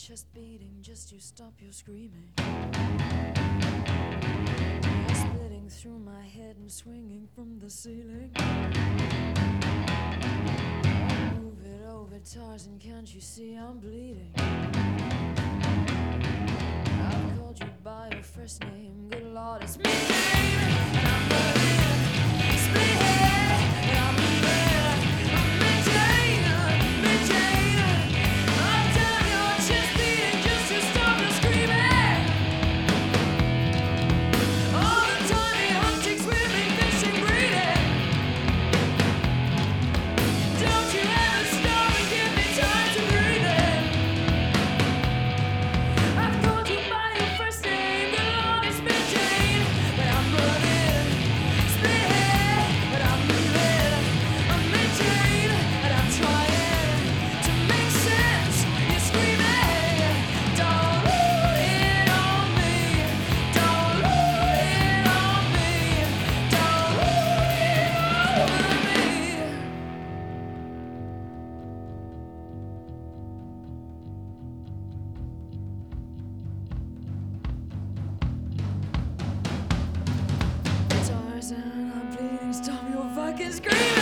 chest beating just to stop your screaming. You're splitting through my head and swinging from the ceiling. Move it over, Tarzan, can't you see I'm bleeding? I've called you by your first name, good Lord, it's me, babe. And I'm running, split head, and I'm moving, me Jane. I'm down your chest beating just to stop the screaming. All the tiny hunting, swimming, fishing, breeding. Don't you ever stop and give me time to breathe in. I've called you by your first name, good Lord, it's me, Jane. But I'm running, split head, but I'm moving, me Jane. And I'm trying to make sense. You're screaming, don't load it on me, don't load it on me, don't load it over me. Tarzan, I'm bleeding, stop your fucking screaming.